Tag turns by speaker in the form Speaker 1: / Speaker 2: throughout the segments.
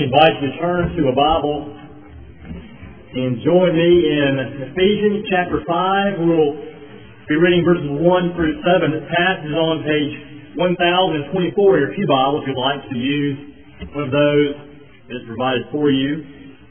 Speaker 1: invite you to turn to a Bible and join me in Ephesians chapter 5. We'll be reading verses 1 through 7. This passage is on page 1024 in your pew Bible if you'd like to use one of those that is provided for you.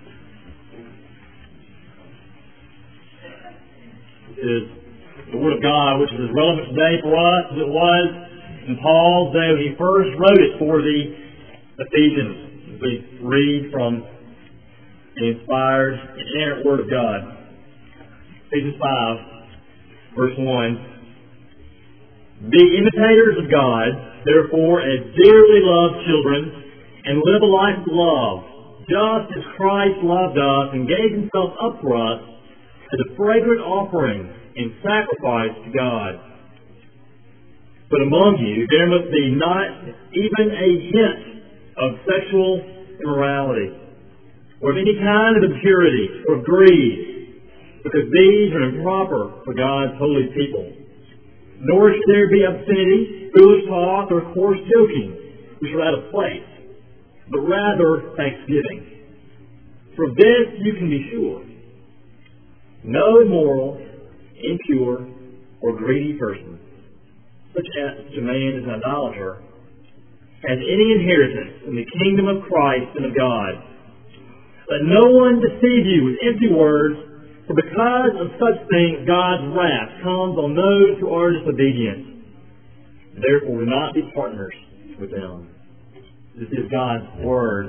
Speaker 1: This is the Word of God, which is as relevant today for us as it was in Paul's day when he first wrote it for the Ephesians. We read from the inspired and inerrant Word of God. Ephesians 5, verse 1. Be imitators of God, therefore, as dearly loved children, and live a life of love, just as Christ loved us and gave himself up for us as a fragrant offering and sacrifice to God. But among you there must be not even a hint of sexual immorality, or of any kind of impurity, or greed, because these are improper for God's holy people. Nor should there be obscenity, foolish talk, or coarse joking, which are out of place, but rather thanksgiving. For this you can be sure: no immoral, impure, or greedy person, such a man as an idolater, has any inheritance in the kingdom of Christ and of God. Let no one deceive you with empty words, for because of such things God's wrath comes on those who are disobedient. Therefore, do not be partners with them. This is God's Word.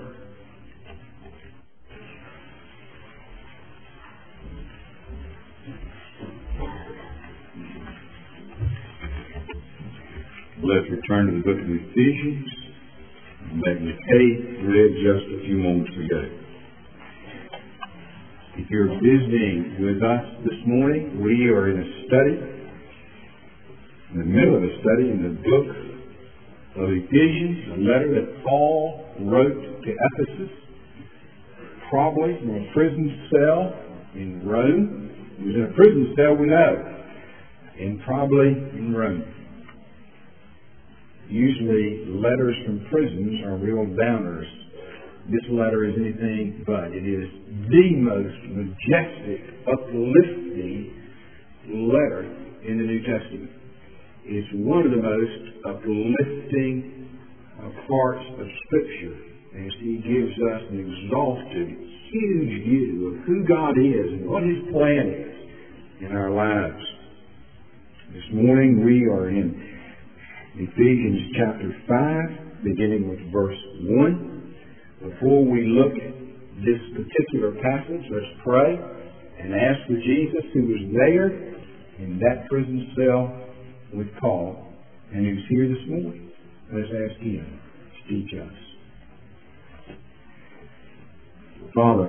Speaker 2: Let's return to the book of Ephesians that Kate read just a few moments ago. If you're visiting with us this morning, we are in a study, in the middle of a study in the book of Ephesians, a letter that Paul wrote to Ephesus, probably from a prison cell in Rome. He was in a prison cell, we know, and probably in Rome. Usually letters from prisons are real downers. This letter is anything but. It is the most majestic, uplifting letter in the New Testament. It's one of the most uplifting parts of Scripture as he gives us an exhaustive, huge view of who God is and what his plan is in our lives. This morning we are in Ephesians chapter 5, beginning with verse 1. Before we look at this particular passage, let's pray and ask for Jesus, who was there in that prison cell with Paul and who's here this morning. Let's ask him to teach us. Father,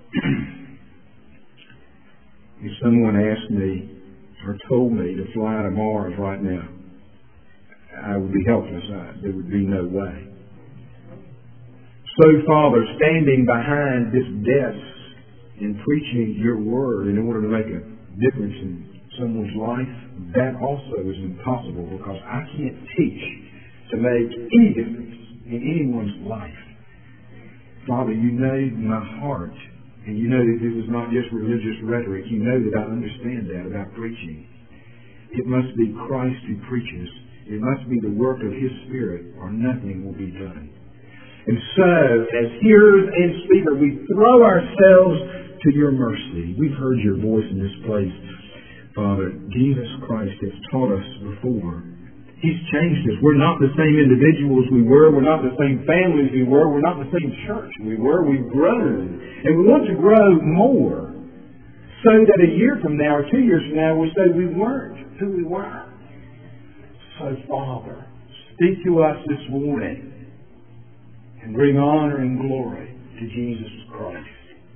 Speaker 2: if someone asked me or told me to fly to Mars right now, I would be helpless. There would be no way. So, Father, standing behind this desk and preaching your word in order to make a difference in someone's life, that also is impossible because I can't teach to make any difference in anyone's life. Father, you know my heart, and you know that this is not just religious rhetoric. You know that I understand that about preaching. It must be Christ who preaches. It must be the work of his Spirit, or nothing will be done. And so, as hearers and speakers, we throw ourselves to your mercy. We've heard your voice in this place, Father. Jesus Christ has taught us before. He's changed us. We're not the same individuals we were. We're not the same families we were. We're not the same church we were. We've grown. And we want to grow more so that a year from now or 2 years from now we'll say we weren't who we were. So, Father, speak to us this morning and bring honor and glory to Jesus Christ.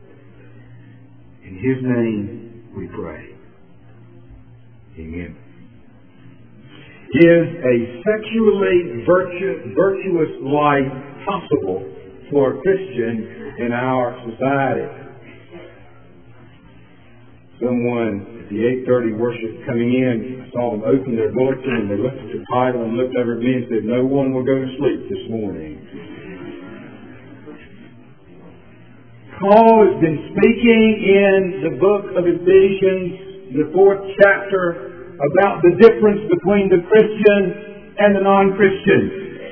Speaker 2: In his name we pray. Amen. Is a sexually virtuous life possible for a Christian in our society? Someone at the 8:30 worship coming in, I saw them open their bulletin and they looked at the title and looked over at me and said, "No one will go to sleep this morning." Paul has been speaking in the book of Ephesians, the 4th chapter, about the difference between the Christian and the non-Christian.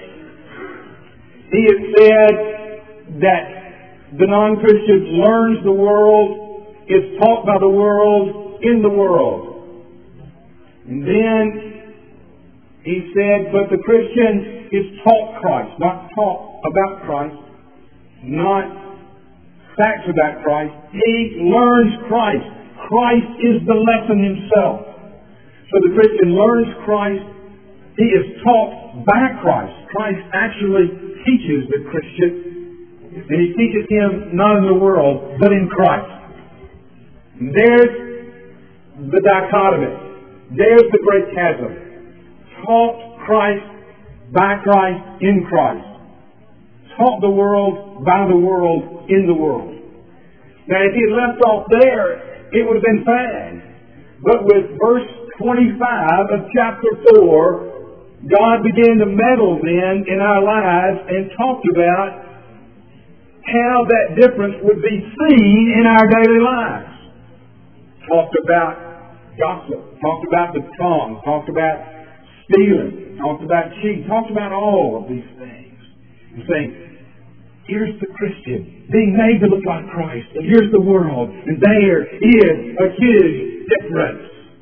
Speaker 2: He has said that the non-Christian learns the world, is taught by the world, in the world. And then he said, but the Christian is taught Christ, not taught about Christ, not facts about Christ. He learns Christ. Christ is the lesson himself. So the Christian learns Christ. He is taught by Christ. Christ actually teaches the Christian, and he teaches him not in the world, but in Christ. And there's the dichotomy. There's the great chasm. Taught Christ, by Christ, in Christ. Taught the world, by the world, in the world. Now if he had left off there, it would have been fine. But with verse 25 of chapter 4, God began to meddle then in our lives and talked about how that difference would be seen in our daily lives. Talked about gossip, talked about the tongue, talked about stealing, talked about cheating, talked about all of these things. And saying, here's the Christian being made to look like Christ, and here's the world, and there is a huge difference.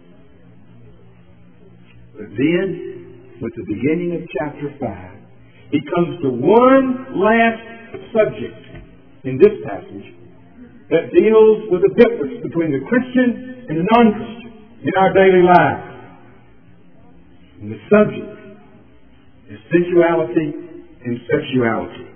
Speaker 2: But then, with the beginning of chapter 5, he comes to one last subject in this passage that deals with the difference between the Christian and the non-Christian in our daily life. And the subject is sensuality and sexuality.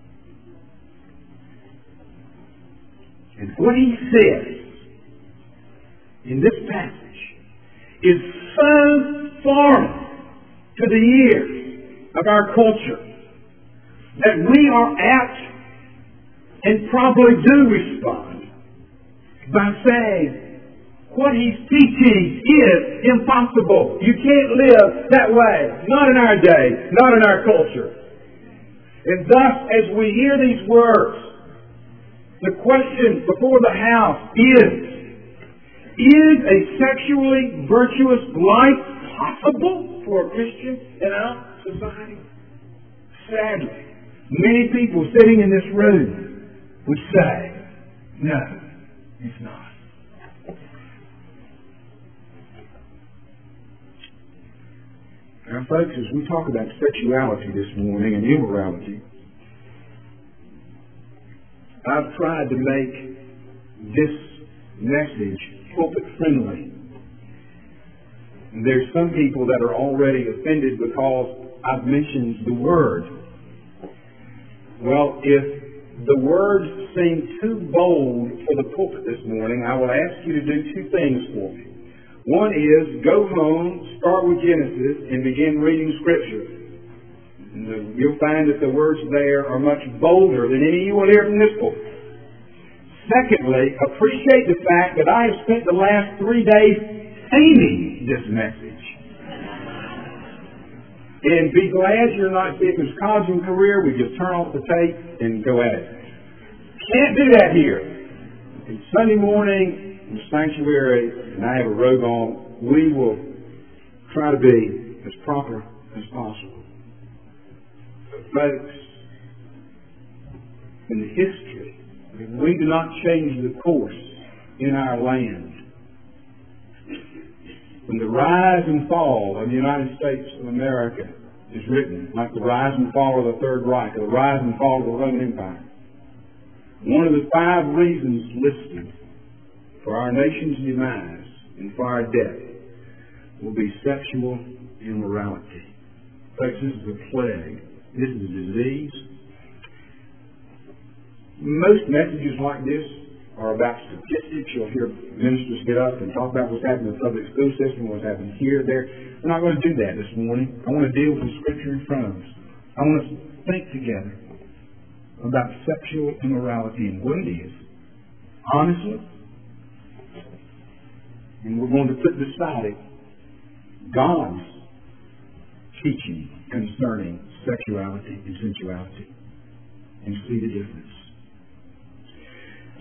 Speaker 2: And what he says in this passage is so foreign to the ears of our culture that we are apt and probably do respond by saying, what he's teaching is impossible. You can't live that way. Not in our day. Not in our culture. And thus, as we hear these words, the question before the house is a sexually virtuous life possible for a Christian in our society? Sadly, many people sitting in this room would say, no, it's not. Now, folks, as we talk about sexuality this morning and immorality, I've tried to make this message pulpit friendly. There's some people that are already offended because I've mentioned the word. Well, if the words seem too bold for the pulpit this morning, I will ask you to do two things for me. One is, go home, start with Genesis, and begin reading Scripture. You'll find that the words there are much bolder than any you will hear from this pulpit. Secondly, appreciate the fact that I have spent the last 3 days aiming this message. And be glad you're not Stephen's college career. We just turn off the tape and go at it. Can't do that here. It's Sunday morning in the sanctuary, and I have a robe on. We will try to be as proper as possible. But folks, in the history, if we do not change the course in our land, when the rise and fall of the United States of America is written, like the rise and fall of the Third Reich, or the rise and fall of the Roman Empire, one of the 5 reasons listed for our nation's demise and for our death will be sexual immorality. Folks, this is a plague. This is a disease. Most messages like this are about statistics. You'll hear ministers get up and talk about what's happening in the public school system, what's happening here, there. We're not going to do that this morning. I want to deal with the Scripture in front of us. I want us to think together about sexual immorality and what it is, honestly. And we're going to put beside it God's teaching concerning sexuality and sensuality and see the difference.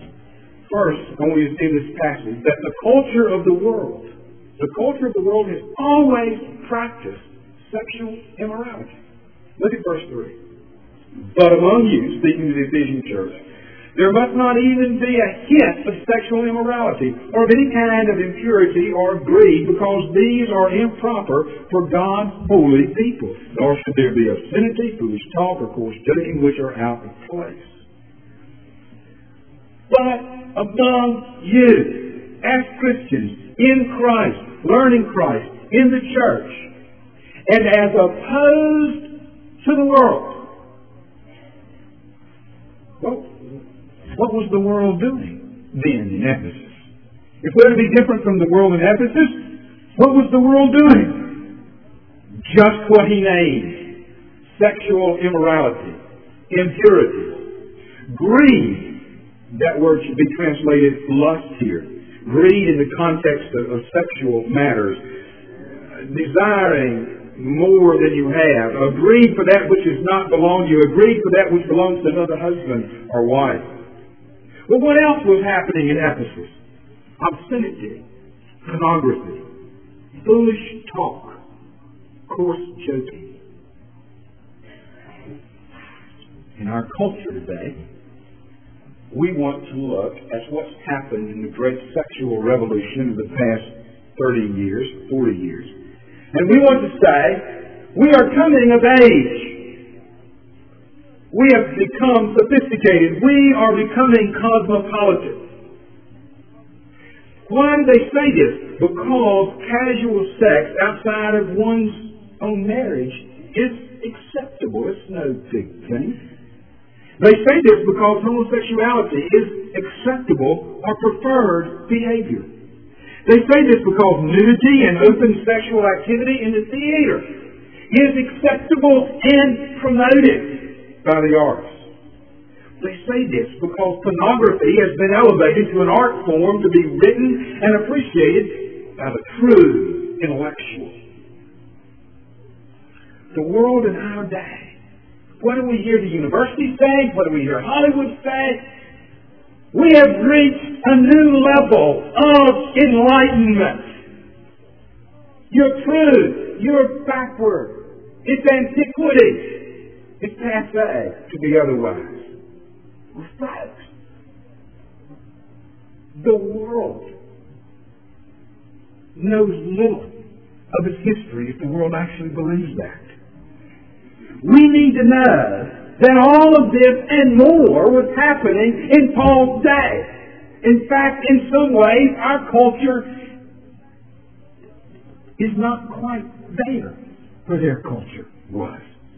Speaker 2: First, I want you to see in this passage that the culture of the world has always practiced sexual immorality. Look at verse 3. But among you, speaking to the Ephesian church, there must not even be a hint of sexual immorality or of any kind of impurity or greed, because these are improper for God's holy people. Nor should there be obscenity, foolish talk, or coarse joking, which are out of place. But among you, as Christians, in Christ, learning Christ, in the church, and as opposed to the world, what was the world doing then in Ephesus? If we're to be different from the world in Ephesus, what was the world doing? Just what he named: sexual immorality, impurity, greed. That word should be translated lust here. Greed in the context of sexual matters. Desiring more than you have. A greed for that which does not belong to you. A greed for that which belongs to another husband or wife. Well, what else was happening in Ephesus? Obscenity, pornography, foolish talk, coarse joking. In our culture today, we want to look at what's happened in the great sexual revolution of the past 30 years, 40 years. And we want to say, we are coming of age. We have become sophisticated. We are becoming cosmopolitan. Why do they say this? Because casual sex outside of one's own marriage is acceptable. It's no big thing. They say this because homosexuality is acceptable or preferred behavior. They say this because nudity and open sexual activity in the theater is acceptable and promoted by the arts. They say this because pornography has been elevated to an art form to be written and appreciated by the true intellectual. The world in our day. What do we hear the universities say? What do we hear Hollywood say? We have reached a new level of enlightenment. You're crude. You're backward. It's antiquity. It's passé to be otherwise. Folks, the world knows little of its history if the world actually believes that. We need to know that all of this and more was happening in Paul's day. In fact, in some ways, our culture is not quite there where their culture was.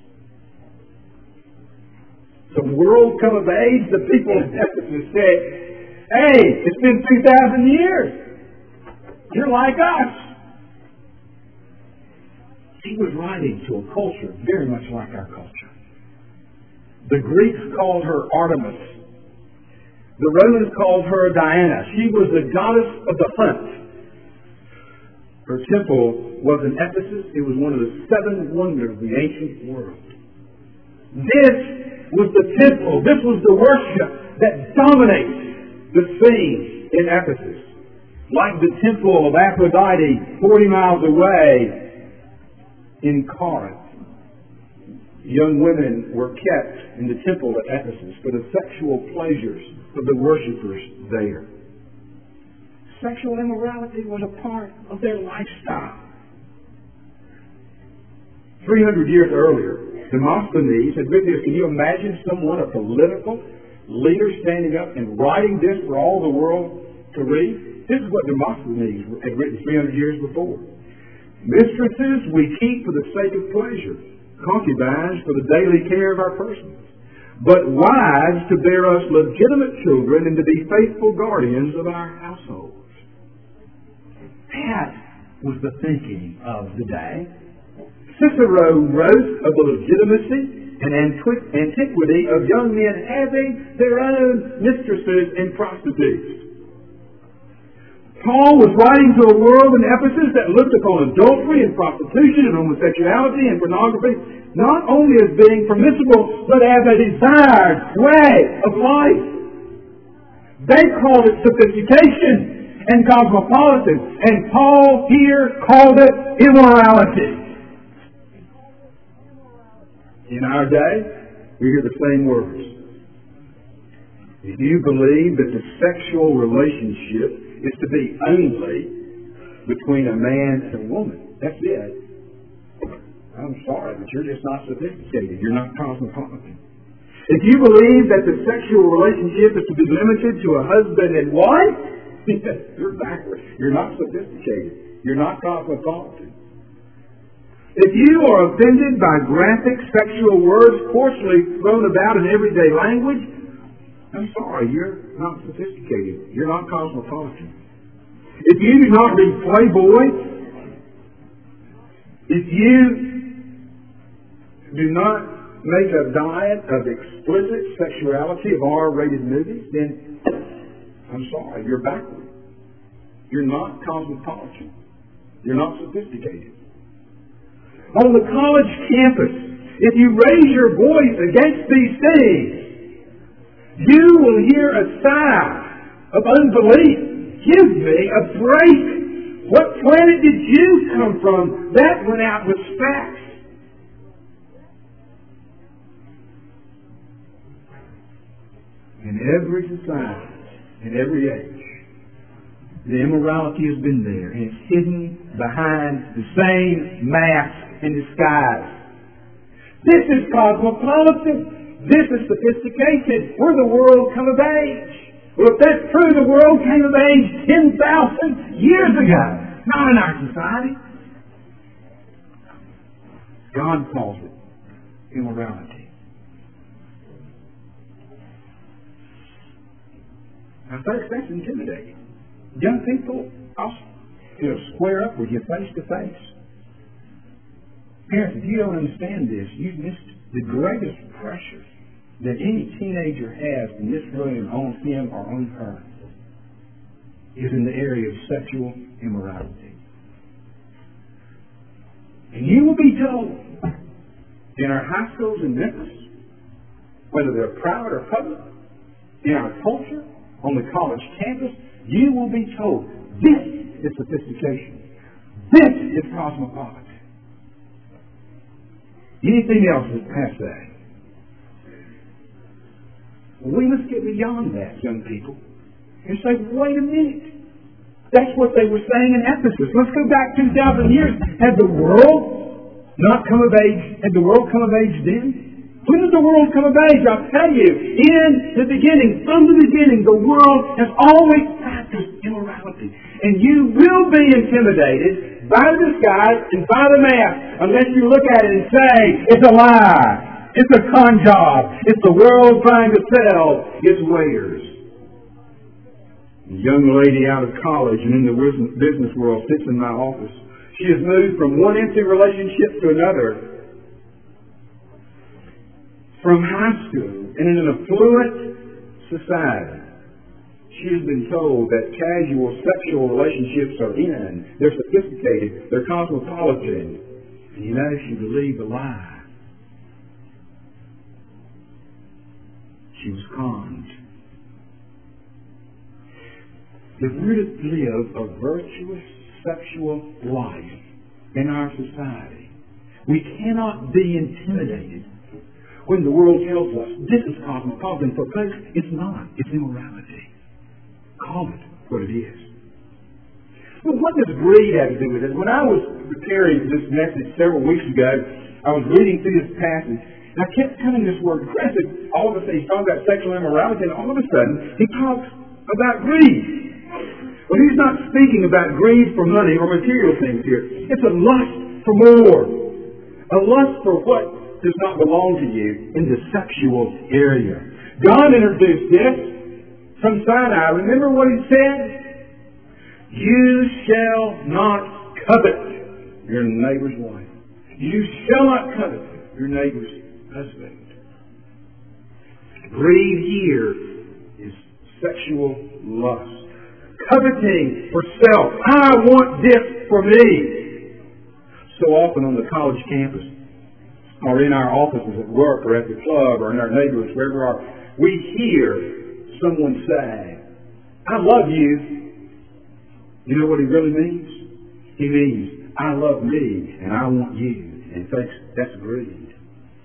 Speaker 2: The world come of age, the people in Ephesus said, hey, it's been 2,000 years. You're like us. He was writing to a culture very much like our culture. The Greeks called her Artemis. The Romans called her Diana. She was the goddess of the hunt. Her temple was in Ephesus. It was one of the 7 wonders of the ancient world. This was the temple. This was the worship that dominates the scene in Ephesus. Like the temple of Aphrodite 40 miles away in Corinth. Young women were kept in the temple at Ephesus for the sexual pleasures of the worshippers there. Sexual immorality was a part of their lifestyle. 300 years earlier, Demosthenes had written this. Can you imagine someone, a political leader, standing up and writing this for all the world to read? This is what Demosthenes had written 300 years before. Mistresses we keep for the sake of pleasure, concubines for the daily care of our persons, but wives to bear us legitimate children and to be faithful guardians of our households. That was the thinking of the day. Cicero wrote of the legitimacy and antiquity of young men having their own mistresses and prostitutes. Paul was writing to a world in Ephesus that looked upon adultery and prostitution and homosexuality and pornography not only as being permissible, but as a desired way of life. They called it sophistication and cosmopolitan. And Paul here called it immorality. In our day, we hear the same words. If you believe that the sexual relationship is to be only between a man and a woman, that's it. I'm sorry, but you're just not sophisticated. You're not cosmopolitan. If you believe that the sexual relationship is to be limited to a husband and wife, you're backward. You're not sophisticated. You're not cosmopolitan. If you are offended by graphic sexual words coarsely thrown about in everyday language, I'm sorry, you're not sophisticated. You're not cosmopolitan. If you do not read Playboy, if you do not make a diet of explicit sexuality of R-rated movies, then I'm sorry, you're backward. You're not cosmopolitan. You're not sophisticated. On the college campus, if you raise your voice against these things, you will hear a sigh of unbelief. Give me a break. What planet did you come from? That went out with facts. In every society, in every age, the immorality has been there, and it's hidden behind the same mask and disguise. This is cosmopolitan. This is sophisticated. We're the world come of age. Well, if that's true, the world came of age 10,000 years ago, not in our society. God calls it immorality. Now, folks, that's intimidating. Young people, I'll square up with you face to face. Parents, if you don't understand this, you've missed the greatest pressure that any teenager has in this room on him or on her is in the area of sexual immorality. And you will be told in our high schools in Memphis, whether they're private or public, in our culture, on the college campus, you will be told this is sophistication. This is cosmopolitan. Anything else is past that. We must get beyond that, young people, and say, wait a minute. That's what they were saying in Ephesus. Let's go back 2,000 years. Had the world not come of age? Had the world come of age then? When did the world come of age? I'll tell you, in the beginning, from the beginning, the world has always practiced immorality. And you will be intimidated by the disguise and by the mask unless you look at it and say, it's a lie. It's a con job. It's the world trying to sell its wares. A young lady out of college and in the business world sits in my office. She has moved from one empty relationship to another. From high school and in an affluent society, she has been told that casual sexual relationships are in. They're sophisticated. They're cosmopolitan. And you know, she believed a lie. She was conned. If we're to live a virtuous sexual life in our society, we cannot be intimidated when the world tells us this is cosmopolitan, for folks, it's not. It's immorality. Call it what it is. Well, what does greed have to do with it? When I was preparing this message several weeks ago, I was reading through this passage, and I kept coming this word aggressive. All of a sudden, he's talking about sexual immorality, and all of a sudden, he talks about greed. Well, he's not speaking about greed for money or material things here. It's a lust for more. A lust for what does not belong to you in the sexual area. God introduced this from Sinai. Remember what he said? You shall not covet your neighbor's wife. You shall not covet your neighbor's husband. Greed here is sexual lust. Coveting for self. I want this for me. So often on the college campus, or in our offices at work, or at the club, or in our neighborhoods, wherever we are, we hear someone say, I love you, you know what he really means? He means, I love me and I want you. And that's greed.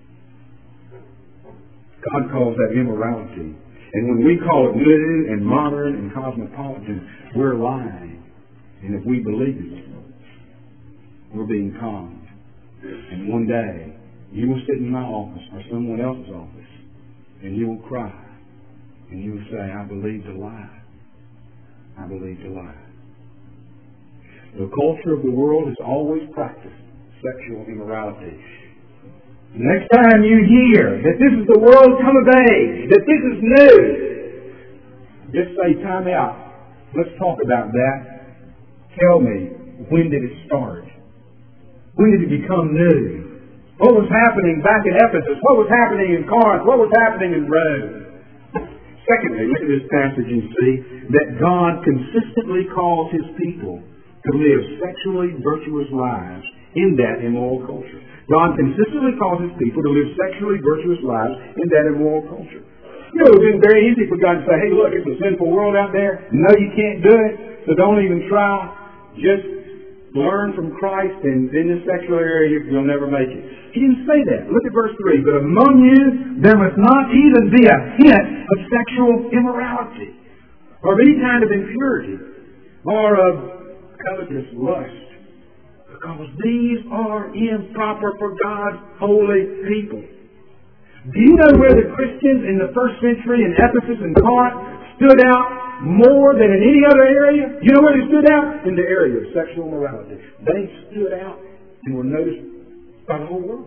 Speaker 2: God calls that immorality. And when we call it new and modern and cosmopolitan, we're lying. And if we believe it, we're being conned. And one day, you will sit in my office or someone else's office, and you will cry. And you will say, I believed a lie. I believed a lie. The culture of the world has always practiced sexual immorality. Next time you hear that this is the world come of age, that this is new, just say, time out. Let's talk about that. Tell me, when did it start? When did it become new? What was happening back in Ephesus? What was happening in Corinth? What was happening in Rome? Secondly, look at this passage and see that God consistently calls His people to live sexually virtuous lives in that immoral culture. God consistently calls His people to live sexually virtuous lives in that immoral culture. You know, it would have been very easy for God to say, hey, look, it's a sinful world out there. No, you can't do it, so don't even try. Just learn from Christ, and in this sexual area, you'll never make it. He didn't say that. Look at verse 3. But among you, there must not even be a hint of sexual immorality, or of any kind of impurity, or of covetous lust, because these are improper for God's holy people. Do you know where the Christians in the first century in Ephesus and Corinth stood out more than in any other area? You know where they stood out? In the area of sexual morality. They stood out and were noticed by the whole world.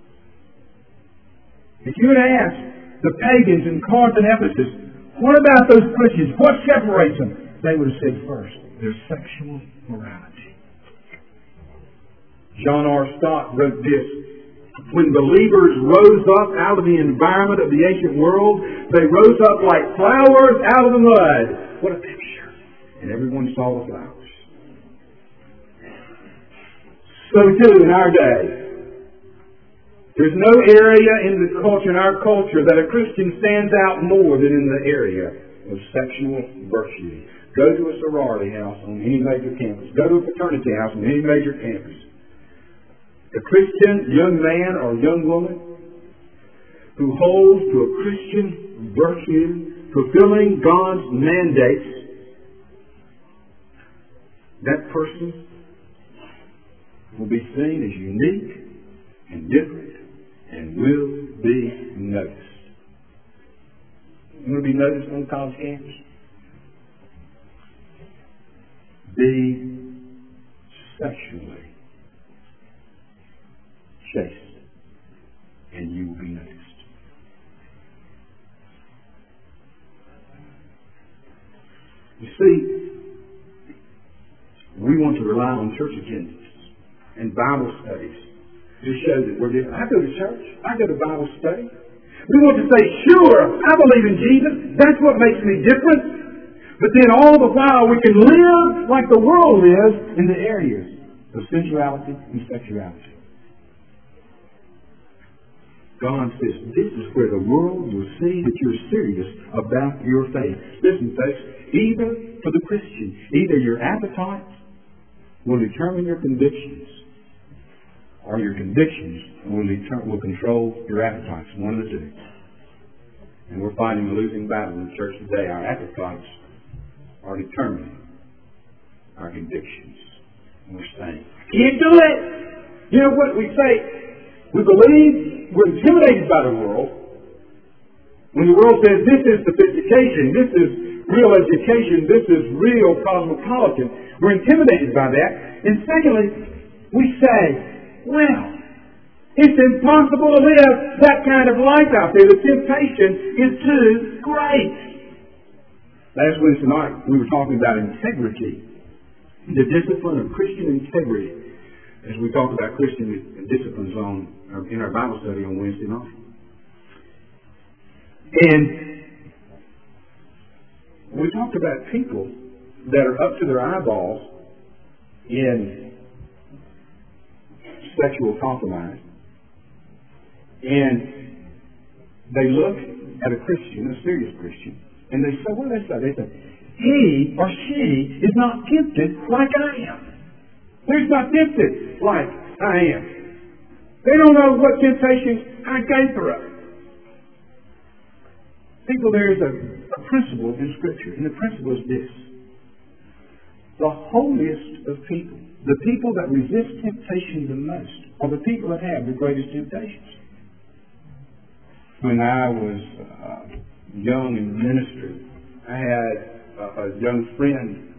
Speaker 2: If you were to ask the pagans in Corinth and Ephesus, what about those Christians? What separates them? They would have said first, their sexual morality. John R. Stott wrote this: when believers rose up out of the environment of the ancient world, they rose up like flowers out of the mud. What a picture. And everyone saw the flowers. So too in our day, there's no area in the culture, in our culture, that a Christian stands out more than in the area of sexual virtue. Go to a sorority house on any major campus. Go to a fraternity house on any major campus. The Christian young man or young woman who holds to a Christian virtue, fulfilling God's mandates, that person will be seen as unique and different and will be noticed. You want to be noticed on college campus? Be sexually chaste, and you will be noticed. You see, we want to rely on church attendance and Bible studies to show that we're different. I go to church. I go to Bible study. We want to say, sure, I believe in Jesus. That's what makes me different. But then all the while we can live like the world lives in the areas of sensuality and sexuality. God says, this is where the world will see that you're serious about your faith. Listen, folks, either for the Christian, either your appetites will determine your convictions, or your convictions will control your appetites. One of the two. And we're fighting a losing battle in the church today. Our appetites are determining our convictions. And we're saying, can't do it! You know what we say? We believe we're intimidated by the world. When the world says this is sophistication, this is real education, this is real cosmopolitan, we're intimidated by that. And secondly, we say, well, it's impossible to live that kind of life out there. The temptation is too great. Last Wednesday night, we were talking about integrity, the discipline of Christian integrity, as we talked about Christian disciplines in our Bible study on Wednesday night. And we talked about people that are up to their eyeballs in sexual compromise. And they look at a Christian, a serious Christian, and they say, what do they say? They say, he or she is not tempted like I am. They're not tempted like I am. They don't know what temptations I go through. People, there is a principle in Scripture, and the principle is this. The holiest of people, the people that resist temptation the most, are the people that have the greatest temptations. When I was young in ministry, I had a young friend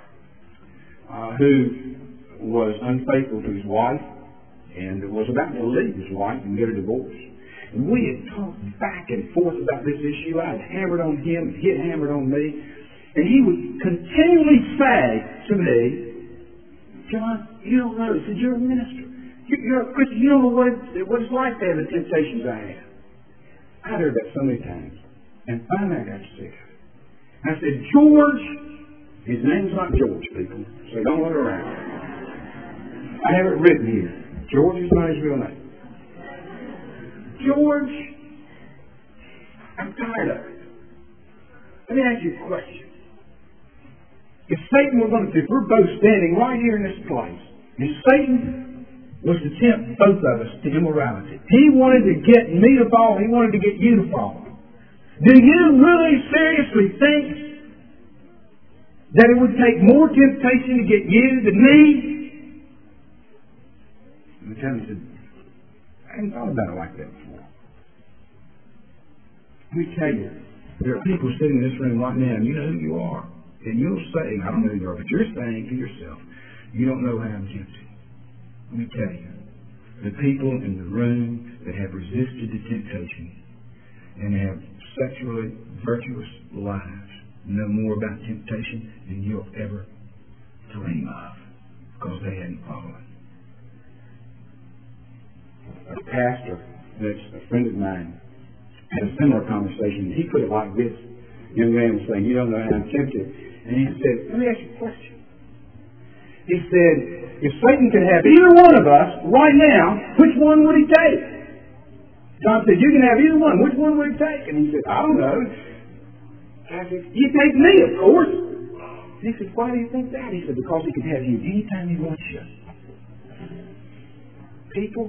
Speaker 2: who was unfaithful to his wife and was about to leave his wife and get a divorce. And we had talked back and forth about this issue. I had hammered on him, and he had hammered on me. And he would continually say to me, John, you don't know. He said, you're a minister. You're a Christian. You don't know what it's like to have the temptations I have. I'd heard that so many times. And finally I got sick of it. I said, George, his name's not George, people, so don't look around. I have it written here. George is not his real name. George, I'm tired of it. Let me ask you a question. If Satan were going to, if we're both standing right here in this place, and Satan was to tempt both of us to immorality, he wanted to get me to fall, he wanted to get you to fall. Do you really seriously think that it would take more temptation to get you than me? I'm telling you, I hadn't thought about it like that before. Let me tell you, there are people sitting in this room right now, and you know who you are. And you'll say, I don't know who you are, but you're saying to yourself, you don't know how I'm tempted. Let me tell you, the people in the room that have resisted the temptation and have sexually virtuous lives know more about temptation than you'll ever dream of, because they hadn't fallen. A pastor that's a friend of mine had a similar conversation. He put it like this. The young man was saying, you don't know how I'm tempted. And he said, let me ask you a question. He said, if Satan could have either one of us right now, which one would he take? John said, you can have either one. Which one would he take? And he said, I don't know. I said, you take me, of course. And he said, why do you think that? He said, because he can have you anytime he wants you. People,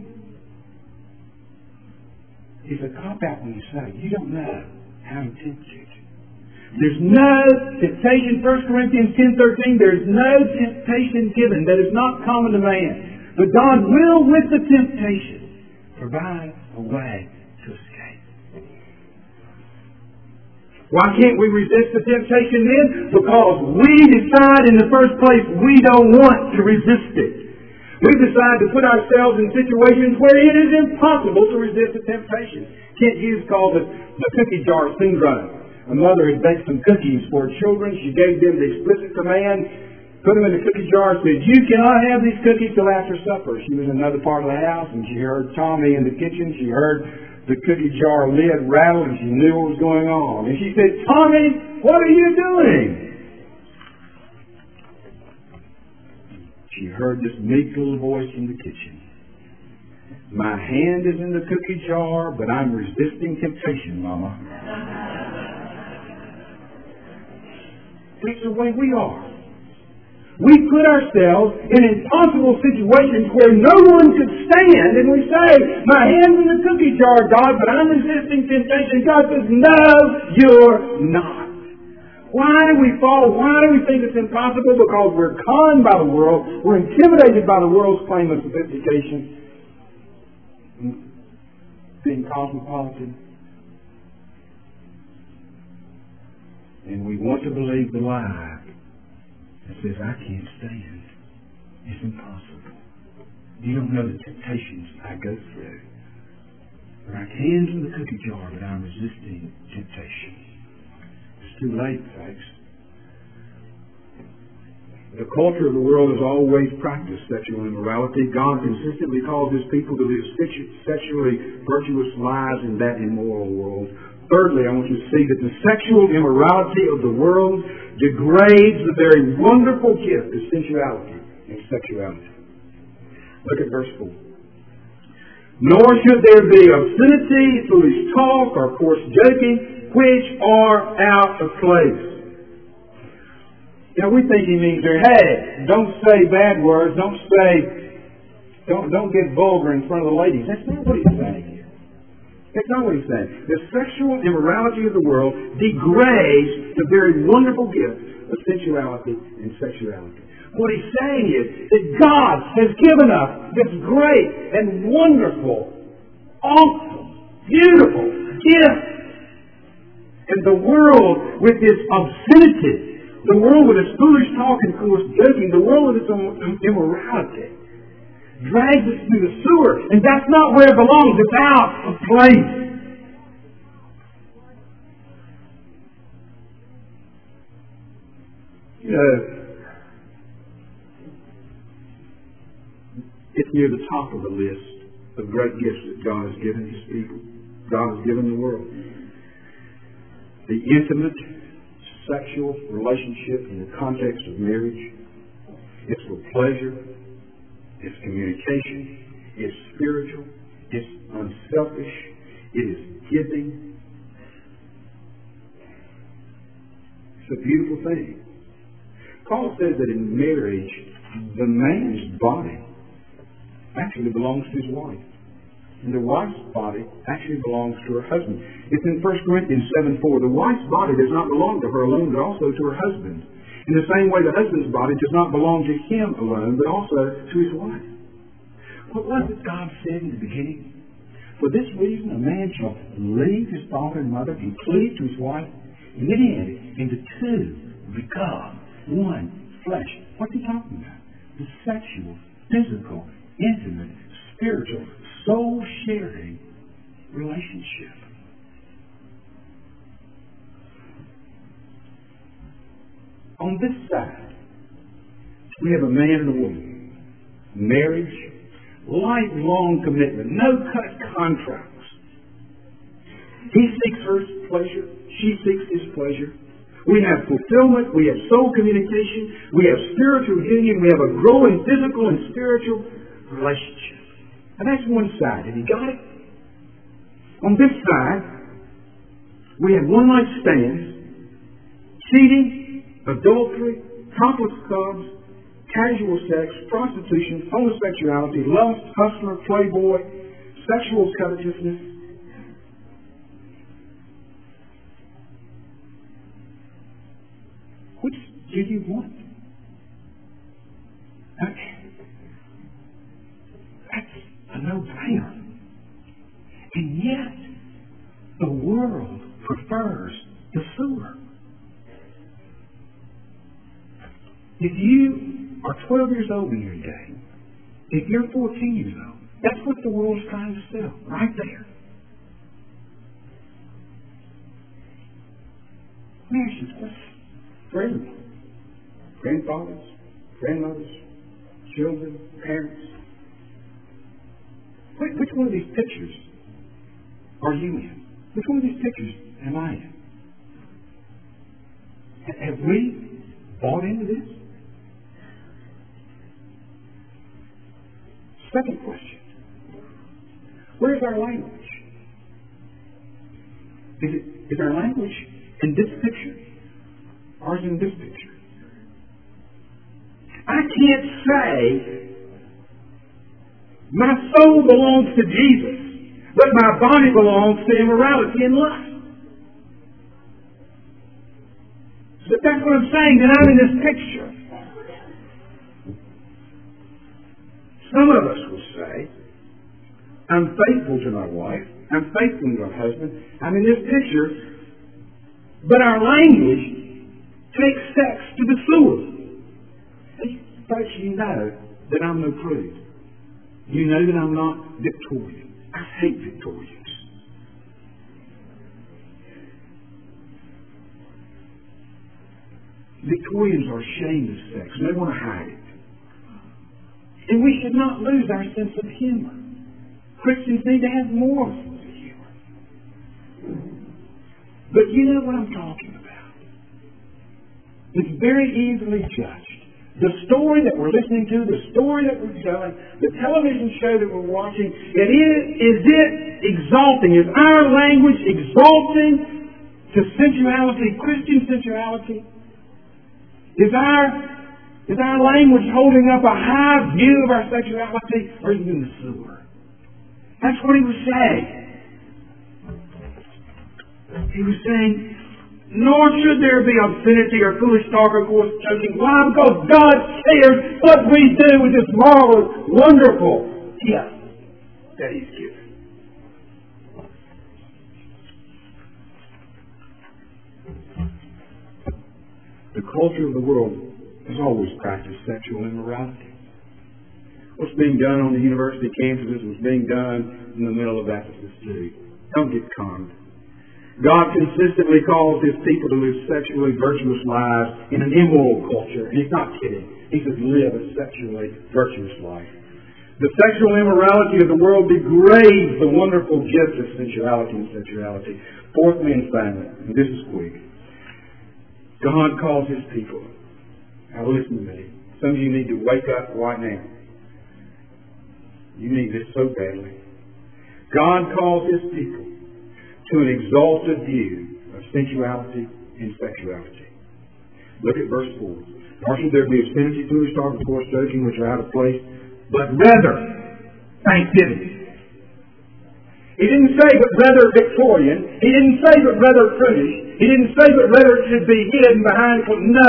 Speaker 2: it's a cop-out when you say, you don't know how he tempts you. There's no temptation, 1 Corinthians 10:13, there's no temptation given that is not common to man. But God will, with the temptation, provide a way to escape. Why can't we resist the temptation then? Because we decide in the first place we don't want to resist it. We decide to put ourselves in situations where it is impossible to resist the temptation. Kent Hughes called it the cookie jar syndrome. A mother had baked some cookies for her children. She gave them the explicit command, put them in the cookie jar, said, you cannot have these cookies till after supper. She was in another part of the house, and she heard Tommy in the kitchen. She heard the cookie jar lid rattle, and she knew what was going on. And she said, Tommy, what are you doing? She heard this meek little voice from the kitchen. My hand is in the cookie jar, but I'm resisting temptation, Mama. That's the way we are. We put ourselves in impossible situations where no one could stand, and we say, my hand's in the cookie jar, God, but I'm resisting temptation. God says, no, you're not. Why do we fall? Why do we think it's impossible? Because we're conned by the world. We're intimidated by the world's claim of sophistication. Being cosmopolitan. And we want to believe the lie that says, I can't stand. It's impossible. You don't know the temptations I go through. My hand's in the cookie jar, but I'm resisting temptation. It's too late, folks. The culture of the world has always practiced sexual immorality. God consistently calls His people to live sexually virtuous lives in that immoral world. Thirdly, I want you to see that the sexual immorality of the world degrades the very wonderful gift of sensuality and sexuality. Look at verse 4. Nor should there be obscenity, foolish talk, or coarse joking, which are out of place. Now we think he means there, hey, don't say bad words, don't get vulgar in front of the ladies. That's not what he's saying here. That's not what he's saying. The sexual immorality of the world degrades the very wonderful gift of sensuality and sexuality. What he's saying is that God has given us this great and wonderful, awesome, beautiful gift. And the world with its obscenity, the world with its foolish talk and coarse joking, the world with its immorality, drags us through the sewer, and that's not where it belongs. It's out of place. You know, it's near the top of the list of great gifts that God has given His people. God has given the world. The intimate sexual relationship in the context of marriage. It's for pleasure. It's communication. It's spiritual. It's unselfish. It is giving. It's a beautiful thing. Paul says that in marriage, the man's body actually belongs to his wife. And the wife's body actually belongs to her husband. It's in 1 Corinthians 7:4. The wife's body does not belong to her alone, but also to her husband. In the same way, the husband's body does not belong to him alone, but also to his wife. What was it God said in the beginning? For this reason, a man shall leave his father and mother and cleave to his wife, and then he added, and the two become one flesh. What's he talking about? The sexual, physical, intimate, spiritual, soul-sharing relationship. On this side, we have a man and a woman. Marriage, lifelong commitment, no-cut contracts. He seeks her pleasure, she seeks his pleasure. We have fulfillment, we have soul communication, we have spiritual union, we have a growing physical and spiritual relationship. And that's one side. Have you got it? On this side, we have one-night stands, cheating, adultery, topless clubs, casual sex, prostitution, homosexuality, lust, hustler, playboy, sexual covetousness. Which do you want? That's a no-brainer. And yet, the world prefers the sewer. If you are 12 years old in your day, if you're 14 years old, that's what the world's trying to sell, right there. Marriage is for everyone. Grandfathers, grandmothers, children, parents. Which one of these pictures are you in? Which one of these pictures am I in? Have we bought into this? Second question. Where's our language? Is our language in this picture? Or is it in this picture? I can't say my soul belongs to Jesus, but my body belongs to immorality and lust. But that's what I'm saying, that I'm in this picture. Some of us will say, I'm faithful to my wife, I'm faithful to my husband, I'm in this picture, but our language takes sex to the sewer. Folks, you know that I'm no prude. You know that I'm not Victorian. I hate Victorians. Victorians are ashamed of sex. They want to hide it. And we should not lose our sense of humor. Christians need to have more sense of humor. But you know what I'm talking about. It's very easily judged. The story that we're listening to, the story that we're telling, the television show that we're watching, is it exalting? Is our language exalting to sensuality, Christian sensuality? Is our language holding up a high view of our sexuality, or is it in the sewer? That's what he was saying. He was saying, nor should there be obscenity or foolish talk or coarse joking. Why? Because God cares what we do with this marvelous, wonderful gift that He's given. The culture of the world has always practiced sexual immorality. What's being done on the university campuses was being done in the middle of Ephesus too. Don't get conned. God consistently calls His people to live sexually virtuous lives in an immoral culture. And He's not kidding. He says live a sexually virtuous life. The sexual immorality of the world degrades the wonderful gift of sensuality and sexuality. Fourthly and finally, and this is quick, God calls His people. Now listen to me. Some of you need to wake up right now. You need this so badly. God calls His people to an exalted view of sensuality and sexuality. Look at verse 4. Nor should there be obscenity, foolish talk, and coarse joking, which are out of place, but rather thanksgiving. He didn't say but rather Victorian. He didn't say but rather prudish. He didn't say but rather it should be hidden behind. No.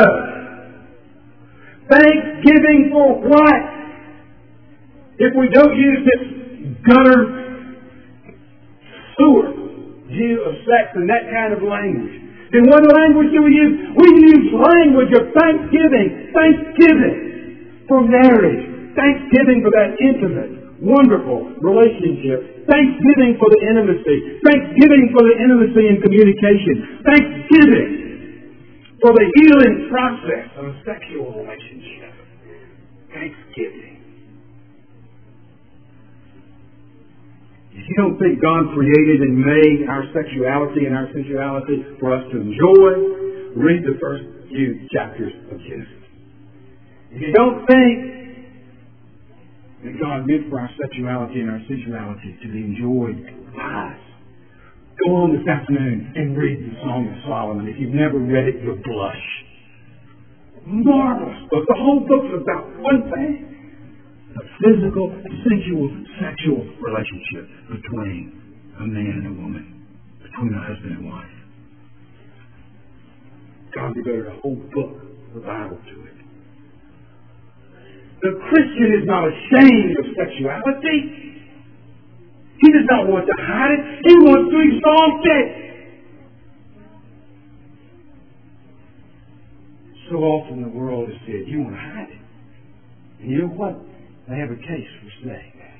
Speaker 2: Thanksgiving for what? If we don't use this gutter sewer view of sex and that kind of language, then what language do we use? We use language of thanksgiving. Thanksgiving for marriage. Thanksgiving for that intimate, wonderful relationship. Thanksgiving for the intimacy. Thanksgiving for the intimacy in communication. Thanksgiving for the healing process of a sexual relationship. Thanksgiving. If you don't think God created and made our sexuality and our sensuality for us to enjoy, read the first few chapters of Genesis. If you don't think that God meant for our sexuality and our sensuality to be enjoyed lies, go on this afternoon and read the Song of Solomon. If you've never read it, you'll blush. Marvelous book. The whole book's about one thing. A physical, sensual, sexual relationship between a man and a woman, between a husband and wife. God devoted a whole book, the Bible, to it. The Christian is not ashamed of sexuality. He does not want to hide it. He wants to exalt it. So often the world has said, you want to hide it. And you know what? They have a case for saying that.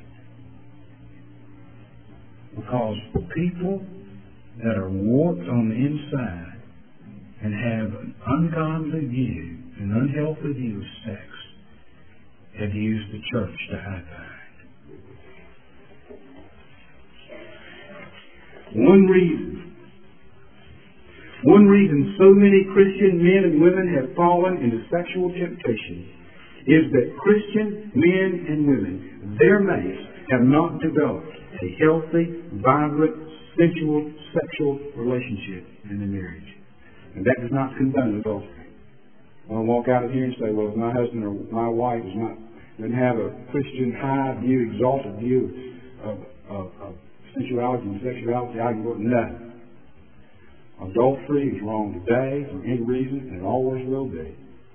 Speaker 2: Because people that are warped on the inside and have an ungodly view, an unhealthy view of sex, have used the church to hide behind. One reason so many Christian men and women have fallen into sexual temptation is that Christian men and women, their mates, have not developed a healthy, vibrant, sensual, sexual relationship in their marriage. And that does not condone adultery. I want to walk out of here and say, well, if my husband or my wife doesn't have a Christian high view, exalted view of sensuality and sexuality, I can go, no. Adultery is wrong today for any reason, and it always will be.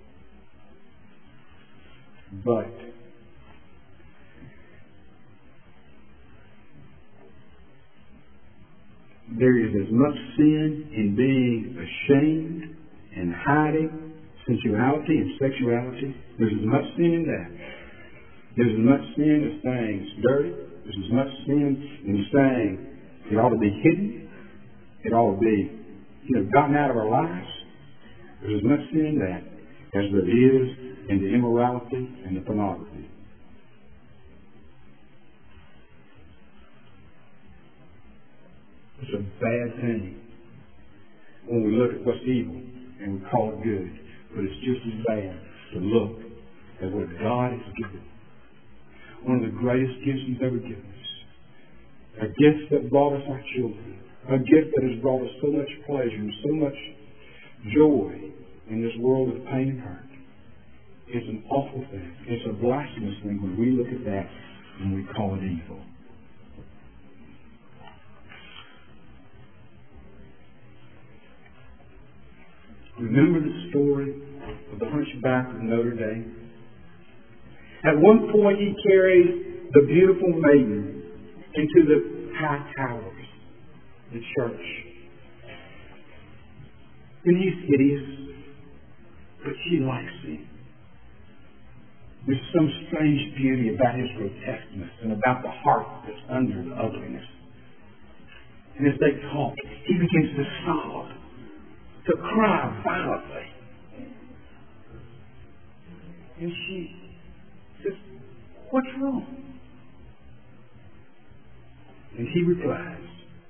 Speaker 2: But there is as much sin in being ashamed and hiding sensuality and sexuality. There's as much sin in that. There's as much sin as saying it's dirty. There's as much sin in saying it ought to be hidden. It ought to be, gotten out of our lives. There's as much sin in that as there is in the immorality and the pornography. It's a bad thing when we look at what's evil and we call it good. But it's just as bad to look at what God has given. One of the greatest gifts He's ever given us. A gift that brought us our children. A gift that has brought us so much pleasure and so much joy in this world of pain and hurt is an awful thing. It's a blasphemous thing when we look at that and we call it evil. Remember the story of the Hunchback of Notre Dame? At one point he carried the beautiful maiden into the high towers, the church. And he's hideous, but she likes him. There's some strange beauty about his grotesqueness and about the heart that's under the ugliness. And as they talk, he begins to sob, to cry violently. And she says, "What's wrong?" And he replies,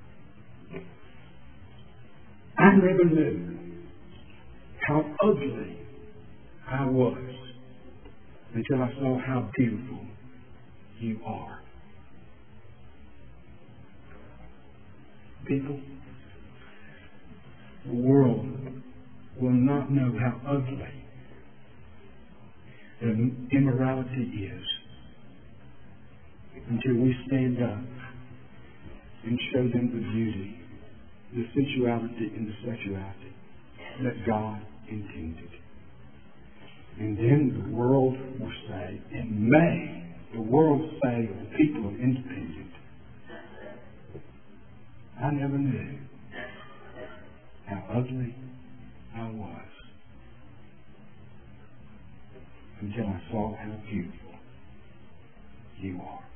Speaker 2: "I never knew how ugly I was until I saw how beautiful you are." People, the world will not know how ugly immorality is until we stand up and show them the beauty, the sensuality, and the sexuality that God intended. And then the world will say, and may the world say of the people of Independent, "I never knew how ugly I was until I saw how beautiful you are."